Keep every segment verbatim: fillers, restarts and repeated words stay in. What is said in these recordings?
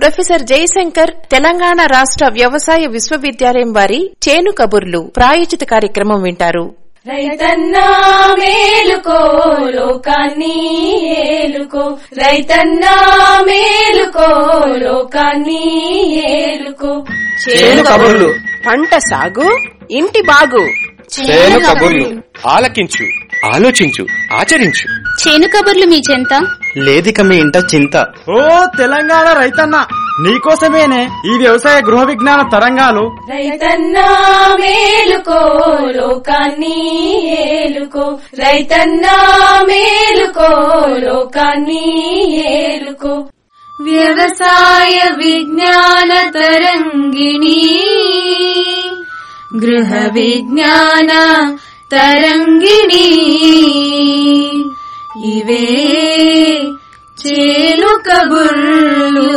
Professor Jayashankar Telangana రాష్ట్ర వ్యవసాయ విశ్వవిద్యాలయం వారి చేను కబుర్లు ప్రాయోజిత కార్యక్రమం వింటారు. రైతన్నా మేలుకో లోకాన్ని ఏలుకో, రైతన్నా మేలుకో లోకాన్ని ఏలుకో. చేను కబుర్లు, పంట సాగు, ఇంటి బాగు. చేను కబుర్లు ఆలకించు, ఆలోచించు, ఆచరించు. చేను కబుర్లు మీ చెంత లేదిక మీ ఇంట చింత. ఓ తెలంగాణ రైతన్న, నీకోసమేనే ఈ వ్యవసాయ గృహ విజ్ఞాన తరంగాలు. రైతన్నా మేలుకో లోకాన్ని ఏలుకో, రైతన్నా మేలుకో లోకాన్ని ఏలుకో. వ్యవసాయ విజ్ఞాన తరంగిణి, గృహ విజ్ఞాన తరంగిణి. ఇవే చేను కబుర్లు.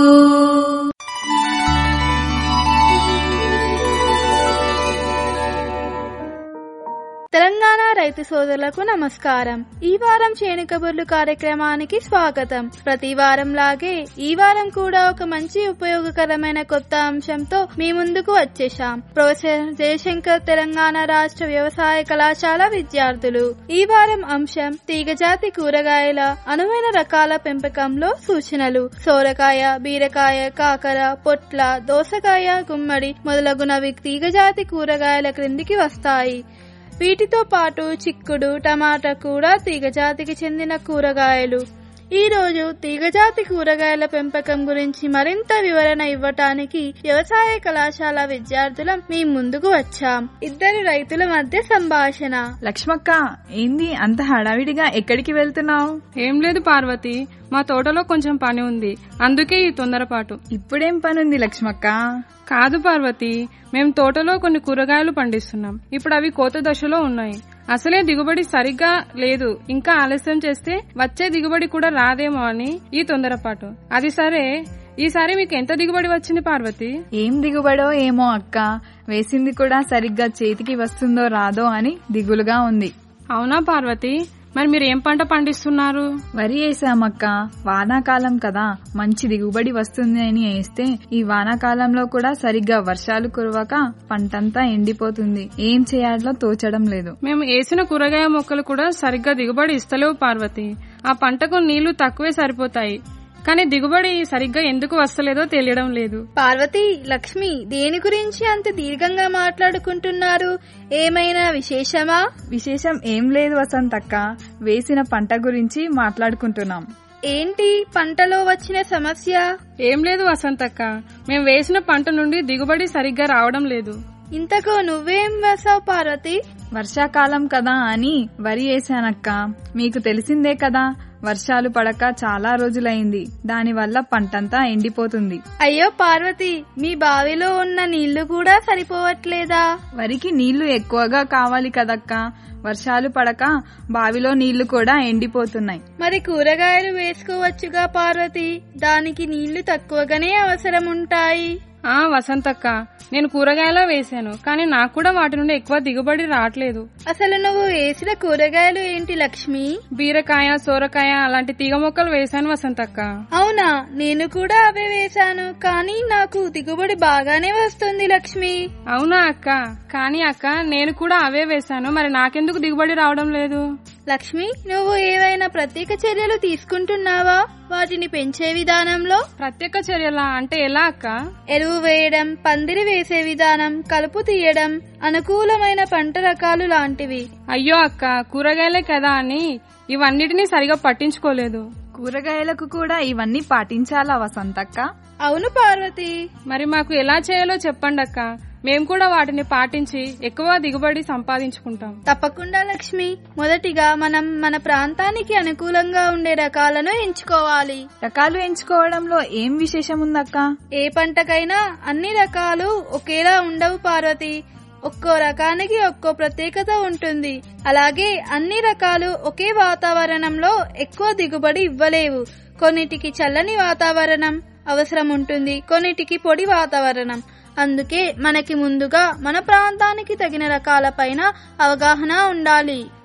తెలంగాణ రైతు సోదరులకు నమస్కారం. ఈ వారం చేను కబుర్లు కార్యక్రమానికి స్వాగతం. ప్రతి వారం లాగే ఈ వారం కూడా ఒక మంచి ఉపయోగకరమైన కొత్త అంశంతో మీ ముందుకు వచ్చేశాం. ప్రొఫెసర్ జయశంకర్ తెలంగాణ రాష్ట్ర వ్యవసాయ కళాశాల విద్యార్థులు. ఈ వారం అంశం తీగజాతి కూరగాయల అనువైన రకాల పెంపకంలో సూచనలు. సోరకాయ, బీరకాయ, కాకర, పొట్ల, దోసకాయ, గుమ్మడి మొదలగునవి తీగజాతి కూరగాయల క్రిందికి వస్తాయి. వీటితో పాటు చిక్కుడు, టమాటా కూడా తీగజాతికి చెందిన కూరగాయలు. ఈ రోజు తీగజాతి కూరగాయల పెంపకం గురించి మరింత వివరణ ఇవ్వటానికి వ్యవసాయ కళాశాల విద్యార్థులం మీ ముందుకు వచ్చాం. ఇద్దరు రైతుల మధ్య సంభాషణ. లక్ష్మక్క, ఏంది అంత హడావిడిగా ఎక్కడికి వెళ్తున్నావు? ఏం లేదు పార్వతి, మా తోటలో కొంచెం పని ఉంది, అందుకే ఈ తొందరపాటు. ఇప్పుడేం పనుంది లక్ష్మక్క? కాదు పార్వతి, మేము తోటలో కొన్ని కూరగాయలు పండిస్తున్నాం. ఇప్పుడు అవి కోత దశలో ఉన్నాయి. అసలే దిగుబడి సరిగ్గా లేదు. ఇంకా ఆలస్యం చేస్తే వచ్చే దిగుబడి కూడా రాదేమో అని ఈ తొందరపాటు. అది సరే, ఈసారి మీకు ఎంత దిగుబడి వచ్చింది పార్వతి? ఏం దిగుబడో ఏమో అక్క, వేసింది కూడా సరిగ్గా చేతికి వస్తుందో రాదో అని దిగులుగా ఉంది. అవునా పార్వతి, మరి మీరు ఏం పంట పండిస్తున్నారు? వరి వేసామక్క. వానాకాలం కదా, మంచి దిగుబడి వస్తుంది అని వేస్తే ఈ వానాకాలంలో కూడా సరిగ్గా వర్షాలు కురవక పంటంతా ఎండిపోతుంది. ఏం చేయాలో తోచడం లేదు. మేము వేసిన కూరగాయ మొక్కలు కూడా సరిగ్గా దిగుబడి ఇస్తలేవు పార్వతి. ఆ పంటకు నీళ్లు తక్కువే సరిపోతాయి, కానీ దిగుబడి సరిగ్గా ఎందుకు వస్తలేదో తెలియడం లేదు. పార్వతి, లక్ష్మి, దేని గురించి అంత దీర్ఘంగా మాట్లాడుకుంటున్నారు? ఏమైనా విశేషమా? విశేషం ఏం లేదు వసంతక్క, వేసిన పంట గురించి మాట్లాడుకుంటున్నాం. ఏంటి పంటలో వచ్చిన సమస్య? ఏం లేదు వసంతక్క, మేము వేసిన పంట నుండి దిగుబడి సరిగ్గా రావడం లేదు. ఇంతకు నువ్వేం వేసావు పార్వతి? వర్షాకాలం కదా అని వరి వేసానక్క. మీకు తెలిసిందే కదా, వర్షాలు పడక చాలా రోజులైంది. దానివల్ల పంటంతా ఎండిపోతుంది. అయ్యో పార్వతి, మీ బావిలో ఉన్న నీళ్లు కూడా సరిపోవట్లేదా? వరికి నీళ్లు ఎక్కువగా కావాలి కదక్క. వర్షాలు పడక బావిలో నీళ్లు కూడా ఎండిపోతున్నాయి. మరి కూరగాయలు వేసుకోవచ్చుగా పార్వతి, దానికి నీళ్లు తక్కువగానే అవసరం ఉంటాయి. ఆ వసంతక్క, నేను కూరగాయలా వేసాను, కానీ నాకు కూడా వాటి నుండి ఎక్కువ దిగుబడి రావట్లేదు. అసలు నువ్వు వేసిన కూరగాయలు ఏంటి లక్ష్మి? బీరకాయ, సోరకాయ అలాంటి తీగ మొక్కలు వేసాను వసంతక్క. అవునా, నేను కూడా అవే వేసాను, కానీ నాకు దిగుబడి బాగానే వస్తుంది లక్ష్మి. అవునా అక్క? కానీ అక్క, నేను కూడా అవే వేసాను, మరి నాకెందుకు దిగుబడి రావడం లేదు? లక్ష్మి, నువ్వు ఏవైనా ప్రత్యేక చర్యలు తీసుకుంటున్నావా వాటిని పెంచే విధానంలో? ప్రత్యేక చర్యలా అంటే ఎలా అక్క? ఎరువు వేయడం, పందిరి వేసే విధానం, కలుపు తీయడం, అనుకూలమైన పంట రకాలు లాంటివి. అయ్యో అక్క, కూరగాయలే కదా అని ఇవన్నిటినీ సరిగా పట్టించుకోలేదు. కూరగాయలకు కూడా ఇవన్నీ పాటించాలా వసంతక్క? అవును పార్వతి. మరి మాకు ఎలా చేయాలో చెప్పండి అక్క, మేము కూడా వాటిని పాటించి ఎక్కువ దిగుబడి సంపాదించుకుంటాం. తప్పకుండా లక్ష్మి. మొదటిగా మనం మన ప్రాంతానికి అనుకూలంగా ఉండే రకాలను ఎంచుకోవాలి. రకాలు ఎంచుకోవడంలో ఏం విశేషం ఉందక్క? ఏ పంటకైనా అన్ని రకాలు ఒకేలా ఉండవు పార్వతి. ఒక్కో రకానికి ఒక్కో ప్రత్యేకత ఉంటుంది. అలాగే అన్ని రకాలు ఒకే వాతావరణంలో ఎక్కువ దిగుబడి ఇవ్వలేవు. కొన్నిటికి చల్లని వాతావరణం అవసరం ఉంటుంది, కొన్నిటికి పొడి వాతావరణం. అందుకే మనకి ముందుగా మన ప్రాంతానికి తగిన రకాలపైన అవగాహన ఉండాలి.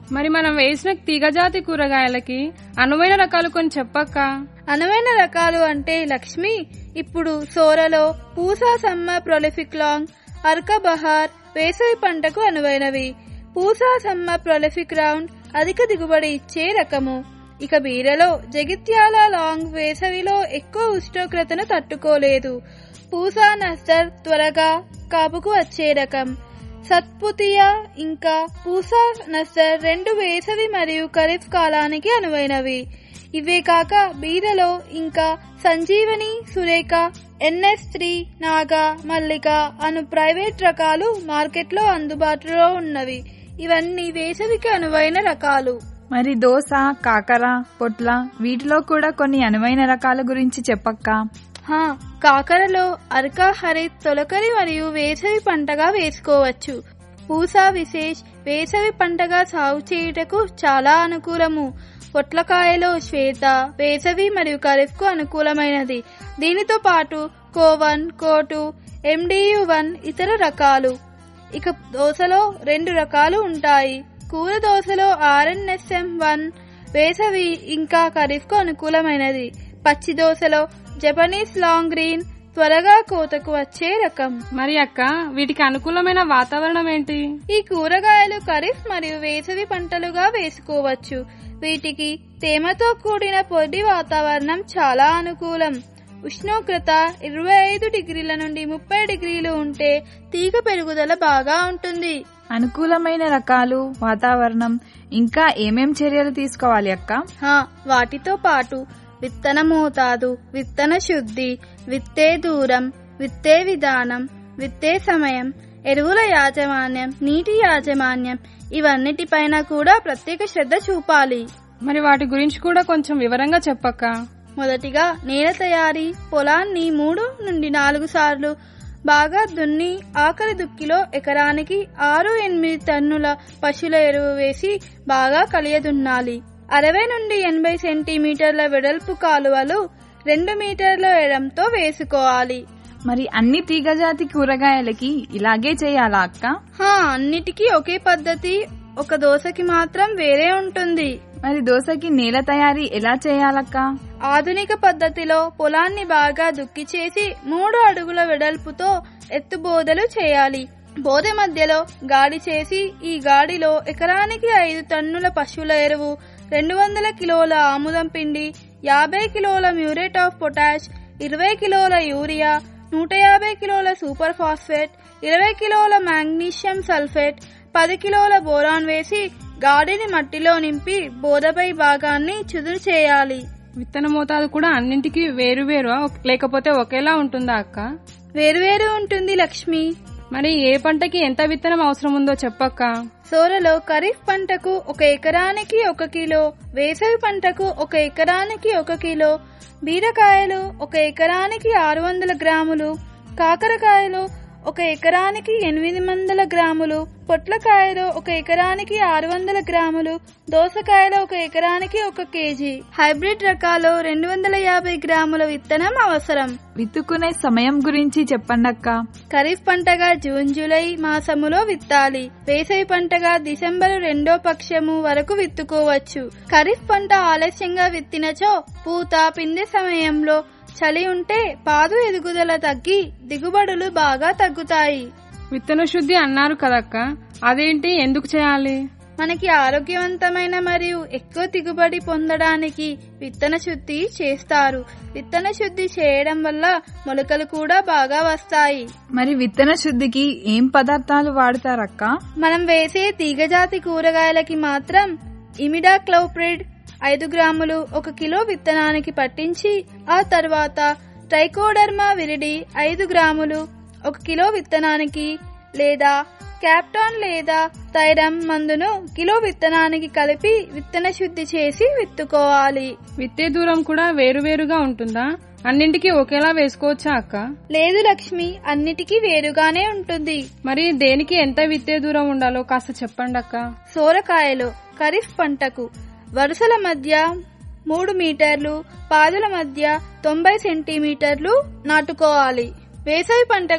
మరి మనం వేసిన తీగజాతి కూరగాయలకి అనువైన రకాలు కొన్ని చెప్పక్క. అనువైన రకాలు అంటే లక్ష్మి, ఇప్పుడు సోరలో పూసా సమ్మ ప్రొలిఫిక్ లాంగ్, అర్క బహార్ వేసవి పంటకు అనువైనవి. పూసా సమ్మ ప్రొలిఫిక్ రౌండ్ అధిక దిగుబడి ఇచ్చే రకము. ఇక బీరలో జగిత్యాల లాంగ్ వేసవిలో ఎక్కువ ఉష్ణోగ్రతను తట్టుకోలేదు. పూసా నస్టర్ త్వరగా కాపుకు వచ్చే రకం. సత్పుతియా ఇంకా పూసా నస్టర్ రెండు వేసవి మరియు ఖరీఫ్ కాలానికి అనువైనవి. ఇవే కాక బీరలో ఇంకా సంజీవని, సురేఖ, ఎన్ఎస్ త్రీ, నాగా, మల్లిక అను ప్రైవేట్ రకాలు మార్కెట్లో అందుబాటులో ఉన్నవి. ఇవన్నీ వేసవికి అనువైన రకాలు. మరి దోస, కాకర, పొట్ల వీటిలో కూడా కొన్ని అనువైన రకాల గురించి చెప్పక్క. హా, కాకరలో అర్కా హరిత్ తొలకరి మరియు వేసవి పంటగా వేసుకోవచ్చు. పూసా విశేష్ వేసవి పంటగా సాగు చేయుటకు చాలా అనుకూలము. పొట్లకాయలో శ్వేత వేసవి మరియు ఖరీఫ్ కు అనుకూలమైనది. దీనితో పాటు కోవన్, కోటు, ఎండియు వన్ ఇతర రకాలు. ఇక దోసలో రెండు రకాలు ఉంటాయి. కూర దోసలో ఆర్ఎన్ఎస్ఎం వన్ వేసవి ఇంకా ఖరీఫ్ కు అనుకూలమైనది. పచ్చి దోసలో జపనీస్ లాంగ్ గ్రీన్ త్వరగా కోతకు వచ్చే రకం. మరి అక్క, వీటికి అనుకూలమైన వాతావరణం ఏంటి? ఈ కూరగాయలు ఖరీఫ్ మరియు వేసవి పంటలుగా వేసుకోవచ్చు. వీటికి తేమతో కూడిన పొడి వాతావరణం చాలా అనుకూలం. ఉష్ణోగ్రత ఇరవై ఐదు డిగ్రీల నుండి ముప్పై డిగ్రీలు ఉంటే తీగ పెరుగుదల బాగా ఉంటుంది. అనుకూలమైన రకాలు, వాతావరణం ఇంకా ఏమేం చర్యలు తీసుకోవాలి అక్క? హా, వాటితో పాటు విత్తన మోతాదు, విత్తన శుద్ధి, విత్తే దూరం, విత్తే విధానం, విత్తే సమయం, ఎరువుల యాజమాన్యం, నీటి యాజమాన్యం ఇవన్నిటిపైన కూడా ప్రత్యేక శ్రద్ధ చూపాలి. మరి వాటి గురించి కూడా కొంచెం వివరంగా చెప్పక్క. మొదటిగా నేల తయారీ. పొలాన్ని మూడు నుండి నాలుగు సార్లు బాగా దున్ని ఆఖరి దుక్కిలో ఎకరానికి ఆరు ఎనిమిది టన్నుల పశువుల ఎరువు వేసి బాగా కలియదున్నాలి. అరవై నుండి ఎనభై సెంటీమీటర్ల వెడల్పు కాలువలు రెండు మీటర్ల ఎడంతో వేసుకోవాలి. మరి అన్ని తీగజాతి కూరగాయలకి ఇలాగే చేయాలా అక్క? హా, అన్నిటికీ ఒకే పద్ధతి, ఒక దోసకి మాత్రం వేరే ఉంటుంది. మరి దోసకి నేల తయారీ ఎలా చేయాలక్క? ఆధునిక పద్ధతిలో పొలాన్ని బాగా దుక్కి చేసి మూడు అడుగుల వెడల్పుతో ఎత్తుబోదలు చేయాలి. బోదె మధ్యలో గాడి చేసి ఈ గాడిలో ఎకరానికి ఐదు టన్నుల పశువుల ఎరువు, రెండు వందల కిలోల ఆముదం పిండి, యాభై కిలోల మ్యూరేట్ ఆఫ్ పొటాష్, ఇరవై కిలోల యూరియా, నూట యాభై కిలోల సూపర్ ఫాస్ఫేట్, ఇరవై కిలోల మాగ్నీషియం సల్ఫేట్, పది కిలోల బోరాన్ వేసి గాడిని మట్టిలో నింపి బోదపై భాగాన్ని చదును చేయాలి. విత్తన మోతాదు కూడా అన్నింటికి వేరువేరు లేకపోతే ఒకేలా ఉంటుందా అక్క? వేరువేరు ఉంటుంది లక్ష్మి. మరి ఏ పంటకి ఎంత విత్తనం అవసరం ఉందో చెప్పక్క. సోరలో ఖరీఫ్ పంటకు ఒక ఎకరానికి ఒక కిలో, వేసవి పంటకు ఒక ఎకరానికి ఒక కిలో, బీరకాయలు ఒక ఎకరానికి ఆరు వందల గ్రాములు, కాకరకాయలు ఒక ఎకరానికి ఎనిమిది వందల గ్రాములు, పొట్లకాయలు ఒక ఎకరానికి ఆరు వందల గ్రాములు, దోసకాయలు ఒక ఎకరానికి ఒక కేజీ. హైబ్రిడ్ రకాలు రెండు వందల యాభై గ్రాముల విత్తనం అవసరం. విత్తుకునే సమయం గురించి చెప్పండక్క. ఖరీఫ్ పంటగా జూన్ జూలై మాసములో విత్తాలి. వేసవి పంటగా డిసెంబరు రెండో పక్షము వరకు విత్తుకోవచ్చు. ఖరీఫ్ పంట ఆలస్యంగా విత్తినచో పూత పిందె సమయంలో చలి ఉంటే పాదు ఎదుగుదల తగ్గి దిగుబడులు బాగా తగ్గుతాయి. విత్తన శుద్ధి అన్నారు కదక్క, అదేంటి, ఎందుకు చేయాలి? మనకి ఆరోగ్యవంతమైన మరియు ఎక్కువ దిగుబడి పొందడానికి విత్తన శుద్ధి చేస్తారు. విత్తన శుద్ధి చేయడం వల్ల మొలకలు కూడా బాగా వస్తాయి. మరి విత్తన శుద్ధికి ఏం పదార్థాలు వాడతారక్క? మనం వేసే తీగజాతి కూరగాయలకి మాత్రం ఇమిడాక్లోప్రిడ్ ఐదు గ్రాములు ఒక కిలో విత్తనానికి పట్టించి ఆ తర్వాత ట్రైకోడర్మా విరిడి ఐదు గ్రాములు ఒక కిలో విత్తనానికి లేదా క్యాప్టాన్ లేదా థైరమ్ మందును కిలో విత్తనానికి కలిపి విత్తన శుద్ధి చేసి విత్తుకోవాలి. విత్తే దూరం కూడా వేరువేరుగా ఉంటుందా? అన్నింటికి ఒకేలా వేసుకోవచ్చా అక్క? లేదు లక్ష్మి, అన్నిటికీ వేరుగానే ఉంటుంది. మరి దేనికి ఎంత విత్తే దూరం ఉండాలో కాస్త చెప్పండి అక్క. సోరకాయలు ఖరీఫ్ పంటకు వరుసల మధ్య మూడు మీటర్లు, పాదుల మధ్య తొంభై సెంటీమీటర్లు నాటుకోవాలి. వేసవి పంటకు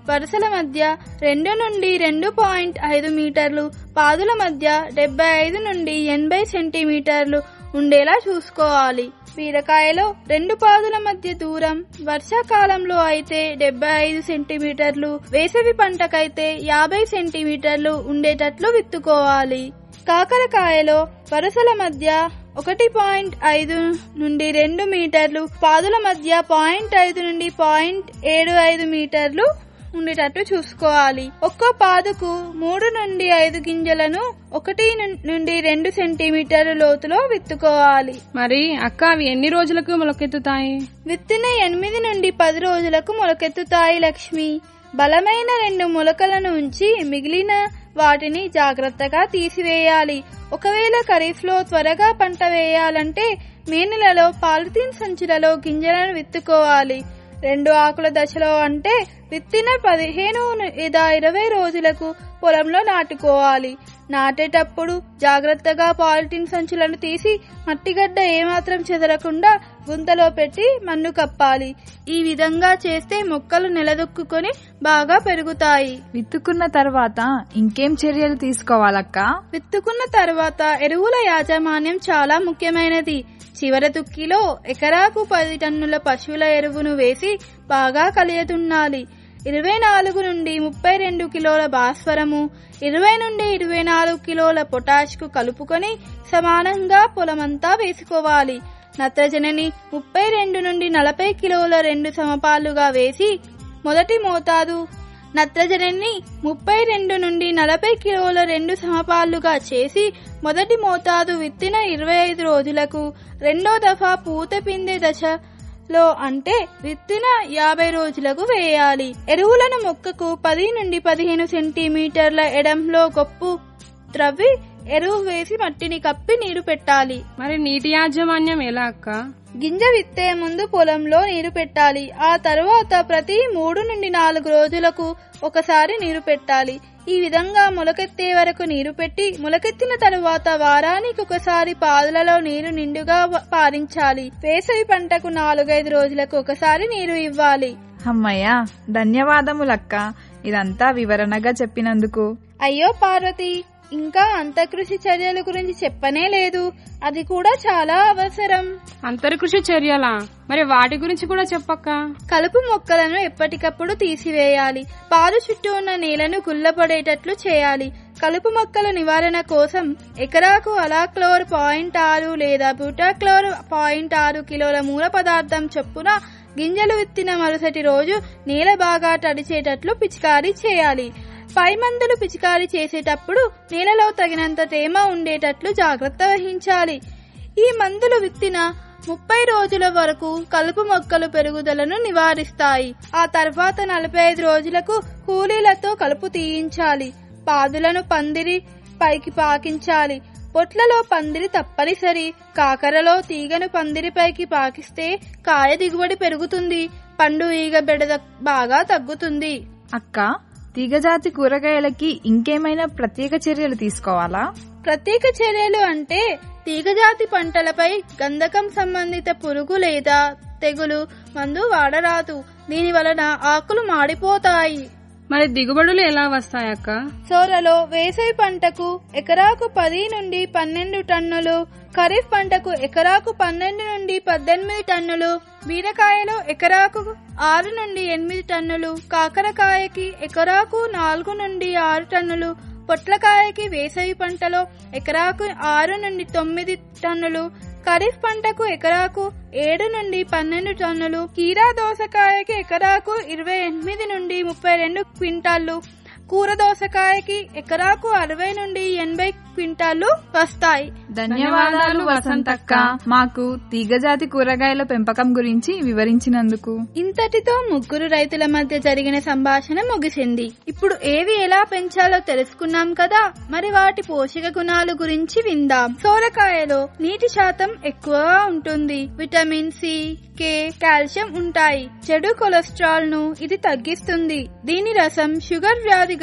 వరుసల మధ్య రెండు నుండి రెండు పాయింట్ ఐదు మీటర్లు, పాదుల మధ్య డెబ్బై ఐదు నుండి ఎనభై సెంటీమీటర్లు ఉండేలా చూసుకోవాలి. బీరకాయలో రెండు పాదుల మధ్య దూరం వర్షాకాలంలో అయితే డెబ్బై ఐదు సెంటీమీటర్లు, వేసవి పంటకైతే యాభై సెంటీమీటర్లు ఉండేటట్లు విత్తుకోవాలి. కాకరకాయలో వరుసల మధ్య ఒకటి పాయింట్ ఐదు నుండి రెండు మీటర్లు, పాదుల మధ్య పాయింట్ ఐదు నుండి పాయింట్ ఏడు ఐదు మీటర్లు ఉండేటట్టు చూసుకోవాలి. ఒక్కో పాదుకు మూడు నుండి ఐదు గింజలను ఒకటి నుండి రెండు సెంటీమీటర్ల లోతులో విత్తుకోవాలి. మరి అక్క అవి ఎన్ని రోజులకు మొలకెత్తుతాయి? విత్తిన ఎనిమిది నుండి పది రోజులకు మొలకెత్తుతాయి లక్ష్మి. బలమైన రెండు మొలకలను ఉంచి మిగిలిన వాటిని జాగ్రత్తగా తీసివేయాలి. ఒకవేళ ఖరీఫ్ లో త్వరగా పంట వేయాలంటే మే నెలలో పాలిథీన్ సంచులలో గింజలను విత్తుకోవాలి. రెండు ఆకుల దశలో అంటే విత్తిన పదిహేను లేదా ఇరవై రోజులకు పొలంలో నాటుకోవాలి. నాటేటప్పుడు జాగ్రత్తగా పాలిథీన్ సంచులను తీసి మట్టిగడ్డ ఏమాత్రం చెదరకుండా గుంతలో పెట్టి మన్ను కప్పాలి. ఈ విధంగా చేస్తే మొక్కలు నిలదొక్కుని బాగా పెరుగుతాయి. విత్తుకున్న తర్వాత ఇంకేం చర్యలు తీసుకోవాలక్క? విత్తుకున్న తర్వాత ఎరువుల యాజమాన్యం చాలా ముఖ్యమైనది. చివరి దుక్కిలో ఎకరాకు పది టన్నుల పశువుల ఎరువును వేసి బాగా కలియదున్నాలి. ఇరవై నాలుగు నుండి ముప్పై రెండు కిలోల భాస్వరము, ఇరవై నుండి ఇరవై నాలుగు కిలోల పొటాష్ కు కలుపుకొని సమానంగా పొలమంతా వేసుకోవాలి. నత్రజనిని ముప్పై రెండు నుండి నలభై కిలోల రెండు సమపాలుగా వేసి మొదటి మోతాదు నత్రజనిని ముప్పై రెండు నుండి నలభై కిలోల రెండు సమపాలుగా చేసి మొదటి మోతాదు విత్తిన ఇరవై ఐదు రోజులకు, రెండో దఫా పూత పిందే దశలో అంటే విత్తిన యాభై రోజులకు వేయాలి. ఎరువులను మొక్కకు పది నుండి పదిహేను సెంటీమీటర్ల ఎడంలో గొప్పు త్రవ్వి ఎరువు వేసి మట్టిని కప్పి నీరు పెట్టాలి. మరి నీటి యాజమాన్యం ఎలా అక్క? గింజ విత్తే ముందు పొలంలో నీరు పెట్టాలి. ఆ తరువాత ప్రతి మూడు నుండి నాలుగు రోజులకు ఒకసారి నీరు పెట్టాలి. ఈ విధంగా మొలకెత్తే వరకు నీరు పెట్టి మొలకెత్తిన తరువాత వారానికి ఒకసారి పాదులలో నీరు నిండుగా పారించాలి. వేసవి పంటకు నాలుగైదు రోజులకు ఒకసారి నీరు ఇవ్వాలి. అమ్మయ్యా, ధన్యవాదములక్క, ఇదంతా వివరణగా చెప్పినందుకు. అయ్యో పార్వతి, ఇంకా అంతర్కృషి చర్యల గురించి చెప్పనే లేదు. అది కూడా చాలా అవసరం. అంతర్కృషి చర్యలా? మరి వాటి గురించి కూడా చెప్పక్క. కలుపు మొక్కలను ఎప్పటికప్పుడు తీసివేయాలి. పాదు చుట్టూ ఉన్న నీళ్లను గుల్లపడేటట్లు చేయాలి. కలుపు మొక్కల నివారణ కోసం ఎకరాకు అలాక్లోర్ పాయింట్ ఆరు లేదా బ్యూటాక్లోర్ పాయింట్ ఆరు కిలోల మూల పదార్థం చొప్పున గింజలు విత్తిన మరుసటి రోజు నేల బాగా తడిచేటట్లు పిచికారీ చేయాలి. పై మందులు పిచికారీ చేసేటప్పుడు నేలలో తగినంత తేమ ఉండేటట్లు జాగ్రత్త వహించాలి. ఈ మందులు విత్తిన ముప్పై రోజుల వరకు కలుపు మొక్కలు పెరుగుదలను నివారిస్తాయి. ఆ తర్వాత నలభై ఐదు రోజులకు కూలీలతో కలుపు తీయించాలి. పాదులను పందిరి పైకి పాకించాలి. పొట్లలో పందిరి తప్పనిసరి. కాకరలో తీగను పందిరిపైకి పాకిస్తే కాయ దిగుబడి పెరుగుతుంది. పండు ఈగ బెడద బాగా తగ్గుతుంది. అక్క, తీగజాతి కూరగాయలకి ఇంకేమైనా ప్రత్యేక చర్యలు తీసుకోవాలా? ప్రత్యేక చర్యలు అంటే తీగజాతి పంటలపై గంధకం సంబంధిత పురుగు లేదా తెగులు మందు వాడరాదు. దీని వలన ఆకులు మాడిపోతాయి. మరి దిగుబడులు ఎలా వస్తాయక్క? సోరలో వేసవి పంటకు ఎకరాకు పది నుండి పన్నెండు టన్నులు, ఖరీఫ్ పంటకు ఎకరాకు పన్నెండు నుండి పద్దెనిమిది టన్నులు, బీరకాయలో ఎకరాకు ఆరు నుండి ఎనిమిది టన్నులు, కాకరకాయకి ఎకరాకు నాలుగు నుండి ఆరు టన్నులు, పొట్లకాయకి వేసవి పంటలో ఎకరాకు ఆరు నుండి తొమ్మిది టన్నులు, ఖరీఫ్ పంటకు ఎకరాకు ఏడు నుండి పన్నెండు టన్నులు, కీరా దోసకాయకి ఎకరాకు ఇరవై ఎనిమిది నుండి ముప్పై రెండు క్వింటాళ్లు, కూర దోసకాయకి ఎకరాకు అరవై నుండి ఎనభై క్వింటాళ్లు వస్తాయి. ధన్యవాదాలు వసంతక్క, మాకు తీగజాతి కూరగాయల పెంపకం గురించి వివరించినందుకు. ఇంతటితో ముగ్గురు రైతుల మధ్య జరిగిన సంభాషణ ముగిసింది. ఇప్పుడు ఏవి ఎలా పెంచాలో తెలుసుకున్నాం కదా, మరి వాటి పోషక గుణాల గురించి విందాం. సోరకాయలో నీటి శాతం ఎక్కువగా ఉంటుంది. విటమిన్ సి, కే, కాల్షియం ఉంటాయి. చెడు కొలెస్ట్రాల్ ను ఇది తగ్గిస్తుంది. దీని రసం షుగర్ వ్యాధి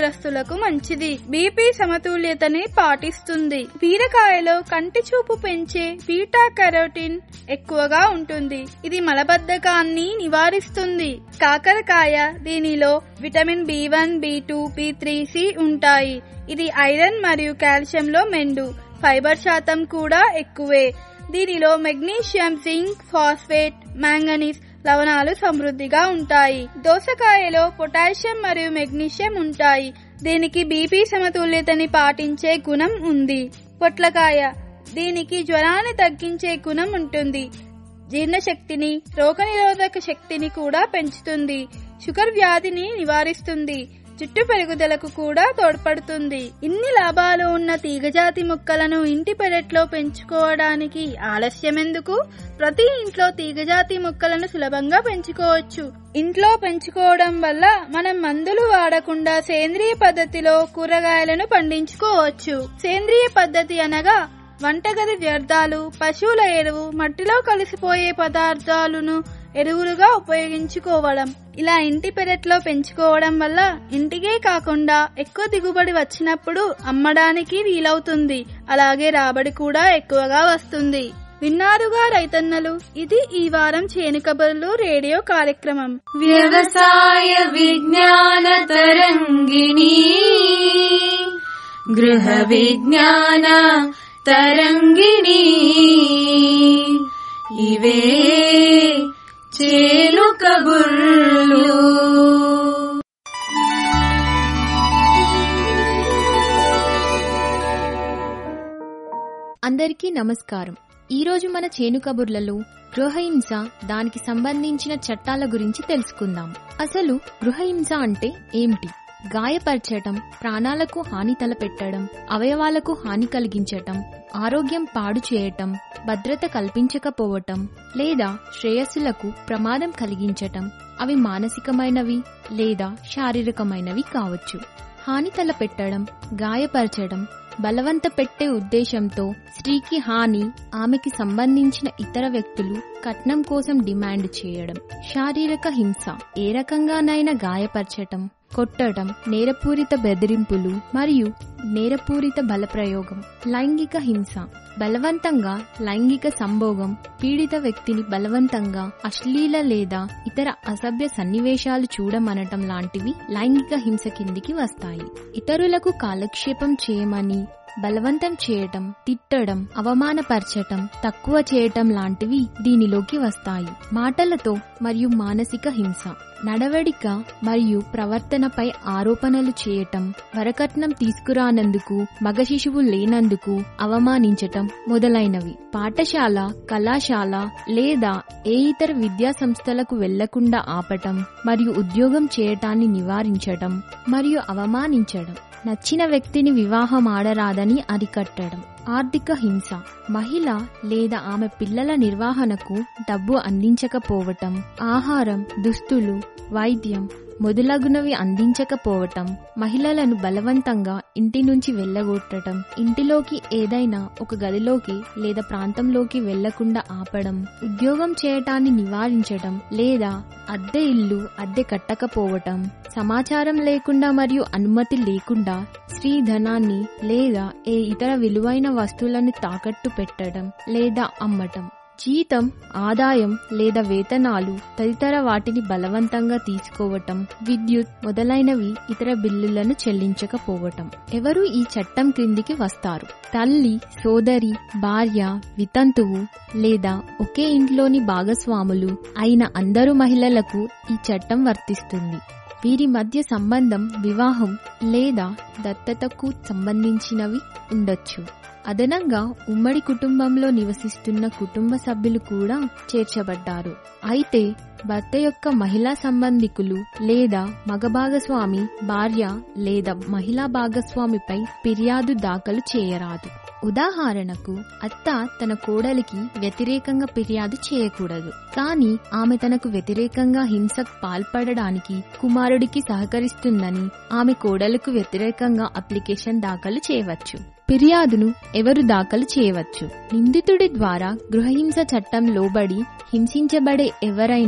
వ్యాధిగ్రస్తులకు మంచిది. బీపీ సమతుల్యతని పాటిస్తుంది. బీరకాయలో కంటి చూపు పెంచే బీటా కెరోటిన్ ఎక్కువగా ఉంటుంది. ఇది మలబద్ధకాన్ని నివారిస్తుంది. కాకరకాయ, దీనిలో vitamin B one, B two, B three, C ఉంటాయి. ఇది ఐరన్ మరియు కాల్షియంలో మెండు. ఫైబర్ శాతం కూడా ఎక్కువే. దీనిలో మెగ్నీషియం, జింక్, ఫాస్ఫేట్, మ్యాంగనీస్ లవణాలు సమృద్ధిగా ఉంటాయి. దోసకాయలో పొటాషియం మరియు మెగ్నీషియం ఉంటాయి. దీనికి బీపీ సమతుల్యతని పాటించే గుణం ఉంది. పొట్లకాయ, దీనికి జ్వరాన్ని తగ్గించే గుణం ఉంటుంది. జీర్ణశక్తిని, రోగనిరోధక శక్తిని కూడా పెంచుతుంది. షుగర్ వ్యాధిని నివారిస్తుంది. జుట్టు పెరుగుదలకు కూడా తోడ్పడుతుంది. ఇన్ని లాభాలు ఉన్న తీగజాతి మొక్కలను ఇంటి పెరట్లో పెంచుకోవడానికి ఆలస్యం ఎందుకు? ప్రతి ఇంట్లో తీగజాతి మొక్కలను సులభంగా పెంచుకోవచ్చు. ఇంట్లో పెంచుకోవడం వల్ల మనం మందులు వాడకుండా సేంద్రియ పద్ధతిలో కూరగాయలను పండించుకోవచ్చు. సేంద్రియ పద్ధతి అనగా వంటగది వ్యర్థాలు, పశువుల ఎరువు, మట్టిలో కలిసిపోయే పదార్థాలను ఎరువులుగా ఉపయోగించుకోవడం. ఇలా ఇంటి పెరట్లో పెంచుకోవడం వల్ల ఇంటికే కాకుండా ఎక్కువ దిగుబడి వచ్చినప్పుడు అమ్మడానికి వీలవుతుంది. అలాగే రాబడి కూడా ఎక్కువగా వస్తుంది. విన్నారుగా రైతన్నలు, ఇది ఈ వారం చేను కబుర్లు రేడియో కార్యక్రమం. వ్యవసాయ విజ్ఞాన తరంగిణి, గృహ విజ్ఞాన తరంగిణి, ఇవే చేను కబుర్లు. అందరికీ నమస్కారం. ఈరోజు మన చేను కబుర్లలో గృహహింస, దానికి సంబంధించిన చట్టాల గురించి తెలుసుకుందాం. అసలు గృహహింస అంటే ఏమిటి? గాయపరచటం, ప్రాణాలకు హాని తలపెట్టడం, అవయవాలకు హాని కలిగించటం, ఆరోగ్యం పాడు చేయటం, భద్రత కల్పించకపోవటం లేదా శ్రేయస్సులకు ప్రమాదం కలిగించటం. అవి మానసికమైనవి లేదా శారీరకమైనవి కావచ్చు. హాని తలపెట్టడం, గాయపరచడం, బలవంత పెట్టే ఉద్దేశంతో స్త్రీకి హాని, ఆమెకి సంబంధించిన ఇతర వ్యక్తులు కట్నం కోసం డిమాండ్ చేయడం. శారీరక హింస, ఏ రకంగానైనా గాయపరచటం, కొట్టడం, నేరపూరిత బెదిరింపులు మరియు నేరపూరిత బలప్రయోగం. లైంగిక హింస, బలవంతంగా లైంగిక సంభోగం, పీడిత వ్యక్తిని బలవంతంగా అశ్లీల లేదా ఇతర అసభ్య సన్నివేశాలు చూడమనటం లాంటివి లైంగిక హింస కిందికి వస్తాయి. ఇతరులకు కాలక్షేపం చేయమని బలవంతం చేయటం, తిట్టడం, అవమానపరచటం, తక్కువ చేయటం లాంటివి దీనిలోకి వస్తాయి. మాటలతో మరియు మానసిక హింస, నడవడిక మరియు ప్రవర్తనపై ఆరోపణలు చేయటం, వరకట్నం తీసుకురానందుకు, మగ శిశువు లేనందుకు అవమానించటం మొదలైనవి. పాఠశాల, కళాశాల లేదా ఏ ఇతర విద్యా సంస్థలకు వెళ్లకుండా ఆపటం మరియు ఉద్యోగం చేయటాన్ని నివారించటం మరియు అవమానించడం. నచ్చిన వ్యక్తిని వివాహం ఆడరాదని అరికట్టడం. ఆర్థిక హింస, మహిళ లేదా ఆమె పిల్లల నిర్వహణకు డబ్బు అందించకపోవటం, ఆహారం, దుస్తులు, వైద్యం మొదలగునవి అందించకపోవటం, మహిళలను బలవంతంగా ఇంటి నుంచి వెళ్లగొట్టడం, ఇంటిలోకి ఏదైనా ఒక గదిలోకి లేదా ప్రాంతంలోకి వెళ్లకుండా ఆపడం, ఉద్యోగం చేయటాన్ని నివారించడం లేదా అద్దె ఇల్లు అద్దె కట్టకపోవటం, సమాచారం లేకుండా మరియు అనుమతి లేకుండా స్త్రీ ధనాన్ని లేదా ఏ ఇతర విలువైన వస్తువులను తాకట్టు పెట్టడం లేదా అమ్మటం, జీతం, ఆదాయం లేదా వేతనాలు తదితర వాటిని బలవంతంగా తీసుకోవటం, విద్యుత్ మొదలైనవి ఇతర బిల్లులను చెల్లించకపోవటం. ఎవరు ఈ చట్టం క్రిందికి వస్తారు? తల్లి, సోదరి, భార్య, వితంతువు లేదా ఒకే ఇంట్లోని భాగస్వాములు అయిన అందరు మహిళలకు ఈ చట్టం వర్తిస్తుంది. వీరి మధ్య సంబంధం వివాహం లేదా దత్తతకు సంబంధించినవి ఉండొచ్చు. అదనంగా ఉమ్మడి కుటుంబంలో నివసిస్తున్న కుటుంబ సభ్యులు కూడా చేర్చబడ్డారు. అయితే భర్త యొక్క మహిళా సంబంధికులు లేదా మగ భాగస్వామి భార్య లేదా మహిళా భాగస్వామిపై ఫిర్యాదు దాఖలు చేయరాదు. ఉదాహరణకు, అత్త తన కోడలికి వ్యతిరేకంగా ఫిర్యాదు చేయకూడదు, కానీ ఆమె తనకు వ్యతిరేకంగా హింసకు పాల్పడడానికి కుమారుడికి సహకరిస్తుందని ఆమె కోడలకు వ్యతిరేకంగా అప్లికేషన్ దాఖలు చేయవచ్చు. ఫిర్యాదును ఎవరు దాఖలు చేయవచ్చు? నిందితుడి ద్వారా గృహహింస చట్టం లోబడి హింసించబడే ఎవరైనా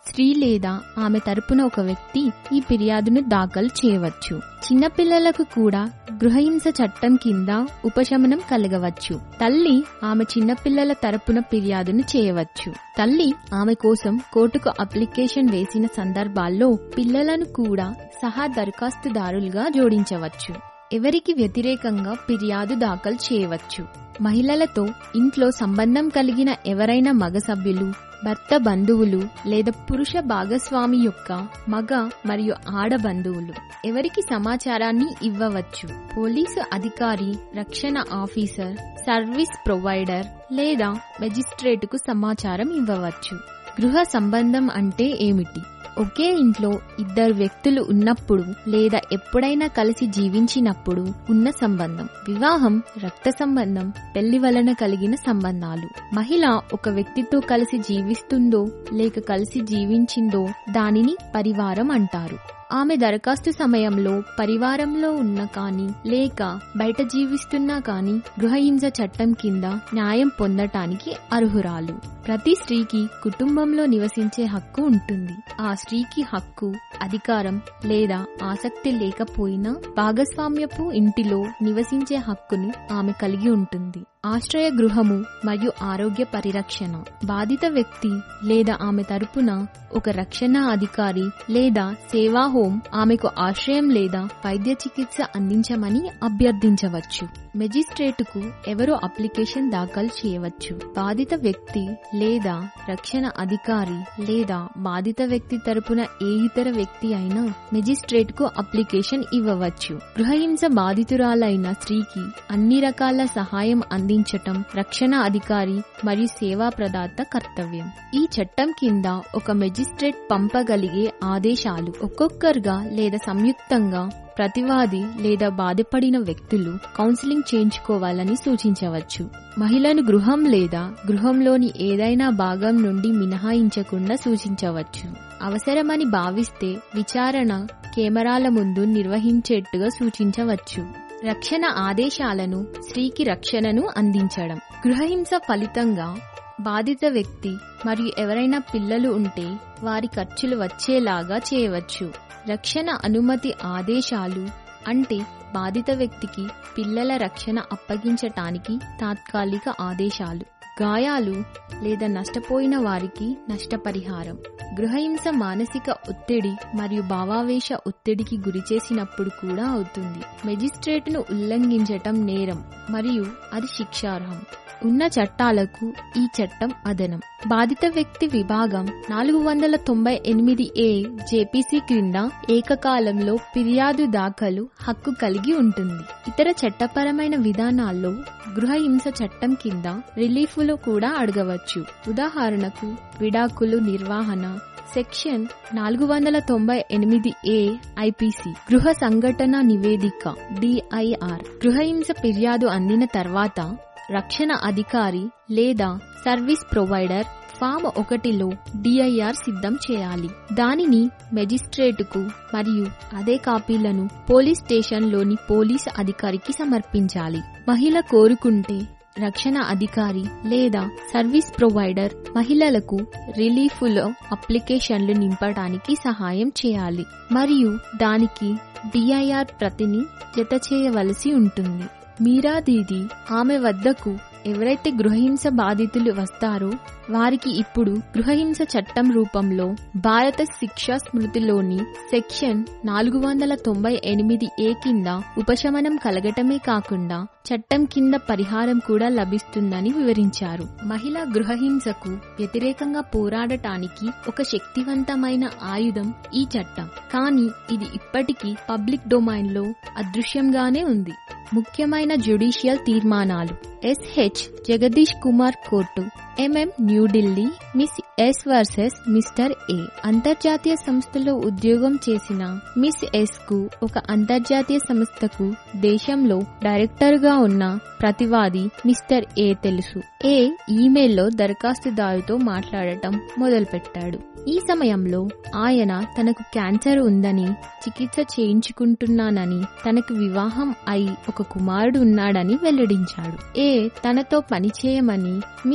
స్త్రీ లేదా ఆమె తరపున ఒక వ్యక్తి ఈ ఫిర్యాదును దాఖలు చేయవచ్చు. చిన్నపిల్లలకు కూడా గృహహింస చట్టం కింద ఉపశమనం కలగవచ్చు. తల్లి ఆమె చిన్నపిల్లల తరపున ఫిర్యాదును చేయవచ్చు. తల్లి ఆమె కోసం కోర్టుకు అప్లికేషన్ వేసిన సందర్భాల్లో పిల్లలను కూడా సహా దరఖాస్తుదారులుగా జోడించవచ్చు. ఎవరికి వ్యతిరేకంగా ఫిర్యాదు దాఖలు చేయవచ్చు. మహిళలతో ఇంట్లో సంబంధం కలిగిన ఎవరైనా మగ సభ్యులు, భర్త బంధువులు లేదా పురుష భాగస్వామి యొక్క మగ మరియు ఆడ బంధువులు ఎవరికి సమాచారాన్ని ఇవ్వవచ్చు. పోలీసు అధికారి, రక్షణ ఆఫీసర్, సర్వీస్ ప్రొవైడర్ లేదా మెజిస్ట్రేటుకు సమాచారం ఇవ్వవచ్చు. గృహ సంబంధం అంటే ఏమిటి? ఒకే ఇంట్లో ఇద్దరు వ్యక్తులు ఉన్నప్పుడు లేదా ఎప్పుడైనా కలిసి జీవించినప్పుడు ఉన్న సంబంధం. వివాహం రక్త సంబంధం, పెళ్లి వలన కలిగిన సంబంధాలు. మహిళ ఒక వ్యక్తితో కలిసి జీవిస్తుందో లేక కలిసి జీవించిందో దానిని పరివారం అంటారు. ఆమె దరఖాస్తు సమయంలో పరివారంలో ఉన్న కానీ లేక బయట జీవిస్తున్నా కానీ గృహహింస చట్టం కింద న్యాయం పొందటానికి అర్హురాలు. ప్రతి స్త్రీకి కుటుంబంలో నివసించే హక్కు ఉంటుంది. ఆ స్త్రీకి హక్కు, అధికారం లేదా ఆసక్తి లేకపోయినా భాగస్వామ్యపు ఇంటిలో నివసించే హక్కును ఆమె కలిగి ఉంటుంది. ఆశ్రయ గృహము మరియు ఆరోగ్య పరిరక్షణ. బాధిత వ్యక్తి లేదా ఆమె తరపున ఒక రక్షణ అధికారి లేదా సేవా హోం ఆమెకు ఆశ్రయం లేదా వైద్య చికిత్స అందించమని అభ్యర్థించవచ్చు. మెజిస్ట్రేటుకు ఎవరో అప్లికేషన్ దాఖలు చేయవచ్చు. బాధిత వ్యక్తి లేదా రక్షణ అధికారి లేదా బాధిత వ్యక్తి తరపున ఏ ఇతర వ్యక్తి అయినా మెజిస్ట్రేటుకు అప్లికేషన్ ఇవ్వవచ్చు. గృహహింస బాధితురాలైన స్త్రీకి అన్ని రకాల సహాయం అందించటం రక్షణ అధికారి మరియు సేవా ప్రదాత కర్తవ్యం. ఈ చట్టం కింద ఒక మెజిస్ట్రేట్ పంపగలిగే ఆదేశాలు ఒక్కొక్కరుగా లేదా సంయుక్తంగా ప్రతివాది లేదా బాధపడిన వ్యక్తులు కౌన్సిలింగ్ చేయించుకోవాలని సూచించవచ్చు. మహిళను గృహం లేదా గృహంలోని ఏదైనా భాగం నుండి మినహాయించకుండా సూచించవచ్చు. అవసరమని భావిస్తే విచారణ కెమెరాల ముందు నిర్వహించేట్టుగా సూచించవచ్చు. రక్షణ ఆదేశాలను స్త్రీకి రక్షణను అందించడం. గృహహింస ఫలితంగా బాధిత వ్యక్తి మరియు ఎవరైనా పిల్లలు ఉంటే వారి ఖర్చులు వచ్చేలాగా చేయవచ్చు. రక్షణ అనుమతి ఆదేశాలు అంటే బాధిత వ్యక్తికి పిల్లల రక్షణ అప్పగించటానికి తాత్కాలిక ఆదేశాలు. గాయాలు లేదా నష్టపోయిన వారికి నష్టపరిహారం. గృహహింస మానసిక ఒత్తిడి మరియు భావావేశ ఒత్తిడికి గురిచేసినప్పుడు కూడా అవుతుంది. మెజిస్ట్రేటును ఉల్లంఘించటం నేరం మరియు అది శిక్షార్హం. ఉన్న చట్టాలకు ఈ చట్టం అదనం. బాధిత వ్యక్తి విభాగం నాలుగు వందల తొంభై ఎనిమిది ఏ జేపీసీ క్రింద ఏకకాలంలో ఫిర్యాదు దాఖలు హక్కు కలిగి ఉంటుంది. ఇతర చట్టపరమైన విధానాల్లో గృహహింస చట్టం కింద రిలీఫ్లు కూడా అడగవచ్చు. ఉదాహరణకు విడాకులు నిర్వహణ సెక్షన్ నాలుగు వందల తొంభై ఎనిమిది ఏ ఐపీసీ. గృహ సంఘటన నివేదిక డిఐఆర్. గృహహింస ఫిర్యాదు అందిన తర్వాత రక్షణ అధికారి లేదా సర్వీస్ ప్రొవైడర్ ఫామ్ ఒకటిలో డిఐఆర్ సిద్ధం చేయాలి. దానిని మెజిస్ట్రేటుకు మరియు అదే కాపీలను పోలీస్ స్టేషన్లోని పోలీస్ అధికారికి సమర్పించాలి. మహిళ కోరుకుంటే రక్షణ అధికారి లేదా సర్వీస్ ప్రొవైడర్ మహిళలకు రిలీఫ్లో అప్లికేషన్లు నింపడానికి సహాయం చేయాలి మరియు దానికి డిఐఆర్ ప్రతిని జత చేయవలసి ఉంటుంది. మీరా దీది ఆమె వద్దకు ఎవరైతే గృహహింస బాధితులు వస్తారో వారికి ఇప్పుడు గృహహింస చట్టం రూపంలో భారత శిక్షా స్మృతిలోని సెక్షన్ నాలుగు వందల తొంభై ఎనిమిది ఏ కింద ఉపశమనం కలగటమే కాకుండా చట్టం కింద పరిహారం కూడా లభిస్తుందని వివరించారు. మహిళా గృహహింసకు వ్యతిరేకంగా పోరాడటానికి ఒక శక్తివంతమైన ఆయుధం ఈ చట్టం. కానీ ఇది ఇప్పటికీ పబ్లిక్ డొమైన్ లో అదృశ్యంగానే ఉంది. ముఖ్యమైన జ్యుడిషియల్ తీర్మానాలు. SH Jagdish Kumar court MM New Delhi miss S versus mister A. అంతర్జాతీయ సంస్థలో ఉద్యోగం చేసిన మిస్ ఎస్ కు ఒక అంతర్జాతీయ సంస్థకు దేశంలో డైరెక్టర్ గా ఉన్న ప్రతివాది మిస్టర్ ఏ తెలుసు. ఏ ఈమెయిల్లో దరఖాస్తుదారుతో మాట్లాడటం మొదలుపెట్టాడు. ఈ సమయంలో ఆయన తనకు క్యాన్సర్ ఉందని, చికిత్స చేయించుకుంటున్నానని, తనకు వివాహం అయి ఒక కుమారుడు ఉన్నాడని వెల్లడించాడు. ఏ తనతో పనిచేయమని మిస్ ఎస్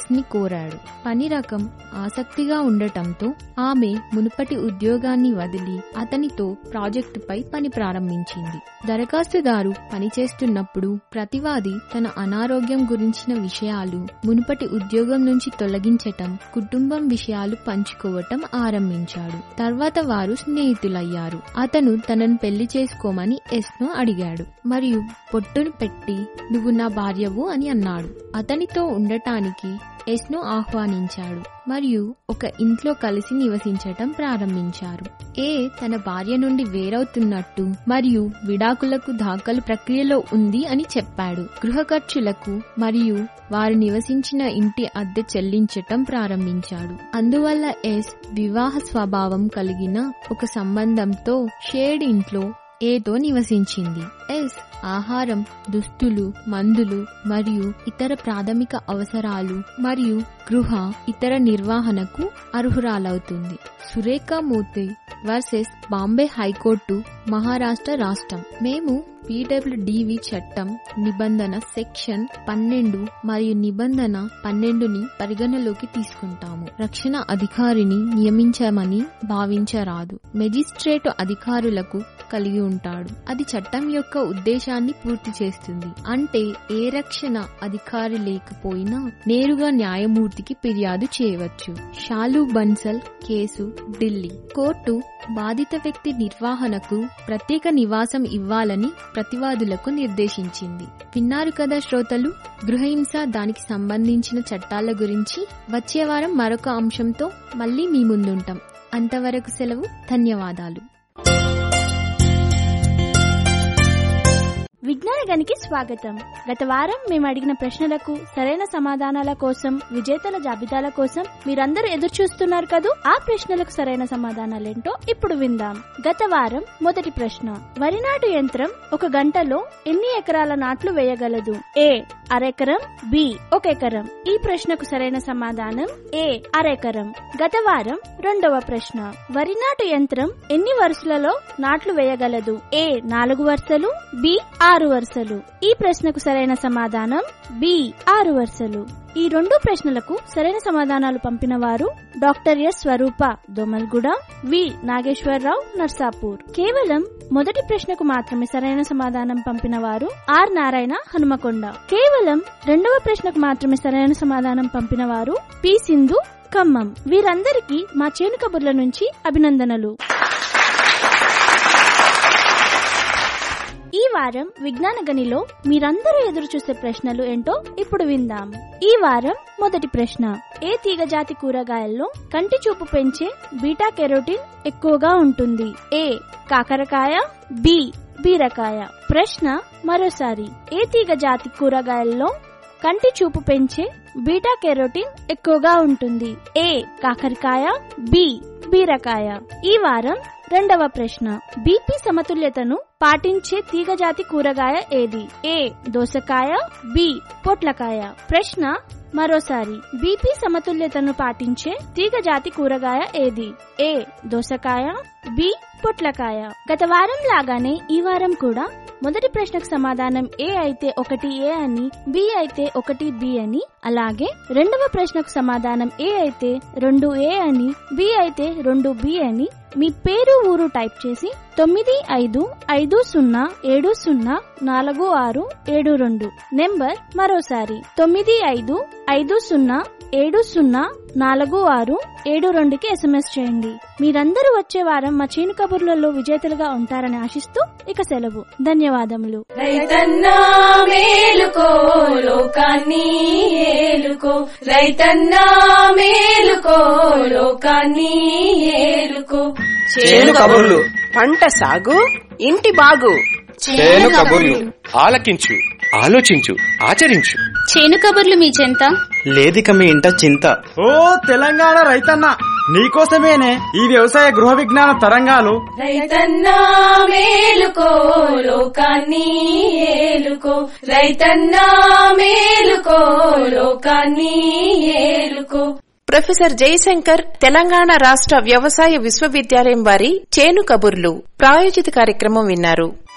ని కోరాడు. పని రకం ఆసక్తిగా ఉండటంతో ఆమె మునుపటి ఉద్యోగాన్ని వదిలి అతనితో ప్రాజెక్టుపై పని ప్రారంభించింది. దరఖాస్తుదారు పనిచేస్తున్నప్పుడు ప్రతివాది తన అనారోగ్యం గురించిన విషయాలు, మునుపటి ఉద్యోగం నుంచి తొలగించటం, కుటుంబం విషయాలు పంచుకోవటం ఆరంభించాడు. తర్వాత వారు స్నేహితులయ్యారు. అతను తనను పెళ్లి చేసుకోమని ఎస్ ను అడిగాడు మరియు పొట్టును పెట్టి నువ్వు నా భార్యవు అని అన్నాడు. అతనితో ఉండటానికి ఎస్ ను ఆహ్వానించాడు మరియు ఒక ఇంట్లో కలిసి నివసించటం ప్రారంభించారు. ఏ తన భార్య నుండి వేరవుతున్నట్టు మరియు విడాకులకు దాఖలు ప్రక్రియలో ఉంది అని చెప్పాడు. గృహ ఖర్చులకు మరియు వారు నివసించిన ఇంటి అద్దె చెల్లించటం ప్రారంభించాడు. అందువల్ల ఎస్ వివాహ స్వభావం కలిగిన ఒక సంబంధంతో షేడ్ ఇంట్లో ఏతో నివసించింది. ఎస్ ఆహారం, దుస్తులు, మందులు మరియు ఇతర ప్రాథమిక అవసరాలు మరియు గృహ ఇతర నిర్వహణకు అర్హురాలవుతుంది. సురేఖ మూర్తి వర్సెస్ బాంబే హైకోర్టు, మహారాష్ట్ర రాష్ట్రం. మేము పీడబ్ల్యూడీవీ చట్టం నిబంధన సెక్షన్ పన్నెండు మరియు నిబంధన పన్నెండుని పరిగణలోకి తీసుకుంటాము. రక్షణ అధికారిని నియమించమని భావించరాదు. మెజిస్ట్రేట్ అధికారులకు కలిగి ఉంటాడు. అది చట్టం యొక్క ఉద్దేశాన్ని పూర్తి చేస్తుంది. అంటే ఏ రక్షణ అధికారి లేకపోయినా నేరుగా న్యాయమూర్తికి ఫిర్యాదు చేయవచ్చు. షాలు బన్సల్ కేసు, ఢిల్లీ కోర్టు బాధిత వ్యక్తి నిర్వహణకు ప్రత్యేక నివాసం ఇవ్వాలని ప్రతివాదులకు నిర్దేశించింది. విన్నారు కదా శ్రోతలు, గృహహింస దానికి సంబంధించిన చట్టాల గురించి. వచ్చే వారం మరొక అంశంతో మళ్లీ మీ ముందుంటాం. అంతవరకు సెలవు. ధన్యవాదాలు. విజ్ఞాన గనికి స్వాగతం. గత వారం మేము అడిగిన ప్రశ్నలకు సరైన సమాధానాల కోసం, విజేతల జాబితాల కోసం మీరందరూ ఎదురు చూస్తున్నారు కదూ. ఆ ప్రశ్నలకు సరైన సమాధానాలేంటో ఇప్పుడు విందాం. గత వారం మొదటి ప్రశ్న, వరి నాటు యంత్రం ఒక గంటలో ఎన్ని ఎకరాల నాట్లు వేయగలదు? ఏ అరెకరం, బి ఒక ఎకరం. ఈ ప్రశ్నకు సరైన సమాధానం ఏ అరెకరం. గత వారం రెండవ ప్రశ్న, వరి నాటు యంత్రం ఎన్ని వరుసలలో నాట్లు వేయగలదు? ఏ నాలుగు వరుసలు, బి ఆరు వరుసలు. ఈ ప్రశ్నకు సరైన సమాధానం బి ఆరు వరుసలు. ఈ రెండు ప్రశ్నలకు సరైన సమాధానాలు పంపిన వారు doctor S Swarupa Domalguda, V Nageswararao Narsapur. కేవలం మొదటి ప్రశ్నకు మాత్రమే సరైన సమాధానం పంపిన వారు ఆర్ నారాయణ హనుమకొండ. కేవలం రెండవ ప్రశ్నకు మాత్రమే సరైన సమాధానం పంపిన వారు పి సింధు ఖమ్మం. వీరందరికీ మా చేను కబుర్ల నుంచి అభినందనలు. ఈ వారం విజ్ఞాన గనిలో మీరందరూ ఎదురు చూసే ప్రశ్నలు ఏంటో ఇప్పుడు విందాం. ఈ వారం మొదటి ప్రశ్న, ఏ తీగజాతి కూరగాయల్లో కంటి చూపు పెంచే బీటా కెరోటిన్ ఎక్కువగా ఉంటుంది? ఏ కాకరకాయ, బి బీరకాయ. ప్రశ్న మరోసారి, ఏ తీగజాతి కూరగాయల్లో కంటి చూపు పెంచే బీటా కెరోటిన్ ఎక్కువగా ఉంటుంది? ఏ కాకరకాయ, బి బీరకాయ. ఈ వారం రెండవ ప్రశ్న, బీపీ సమతుల్యతను పాటించే తీగజాతి కూరగాయ ఏది? ఏ దోసకాయ, బి పొట్లకాయ. ప్రశ్న మరోసారి, బీపీ సమతుల్యతను పాటించే తీగజాతి కూరగాయ ఏది? ఏ దోసకాయ, బి పొట్లకాయ. గత వారం లాగానే ఈ వారం కూడా మొదటి ప్రశ్నకు సమాధానం ఏ అయితే ఒకటి ఏ అని, బి అయితే ఒకటి బి అని, అలాగే రెండవ ప్రశ్నకు సమాధానం ఏ అయితే రెండు ఏ అని, బి అయితే రెండు బి అని మీ పేరు, ఊరు టైప్ చేసి తొమ్మిది ఐదు ఐదు సున్నా ఏడు సున్నా నాలుగు ఆరు ఏడు రెండు నెంబర్ మరోసారి తొమ్మిది ఐదు ఐదు సున్నా ఏడు సున్నా నాలుగు ఆరు ఏడు రెండుకి ఎస్ఎంఎస్ చేయండి. మీరందరూ వచ్చే వారం మా చేను కబుర్లలో విజేతలుగా ఉంటారని ఆశిస్తూ ఇక సెలవు. ధన్యవాదములు. రైతన్నా మేలుకో, లోకాన్ని ఏలుకో. రైతన్నా మేలుకో, లోకాన్ని ఏలుకో. చేను కబుర్లు, పంట సాగు, ఇంటి బాగు. చేను కబుర్లు ఆలకించు, ఆలోచించు, ఆచరించు. చేను కబుర్లు మీ చెంత లేదిక మీ ఇంట చింత. ఓ తెలంగాణ రైతన్న, నీకోసమేనే ఈ వ్యవసాయ గృహ విజ్ఞాన తరంగాలు. రైతన్నా మేలుకో, లోకాన్ని ఏలుకో. రైతన్నా మేలుకో, లోకాన్ని ఏలుకో. ప్రొఫెసర్ జయశంకర్ తెలంగాణ రాష్ట్ర వ్యవసాయ విశ్వవిద్యాలయం వారి చేను కబుర్లు ప్రాయోజిత కార్యక్రమం విన్నారు.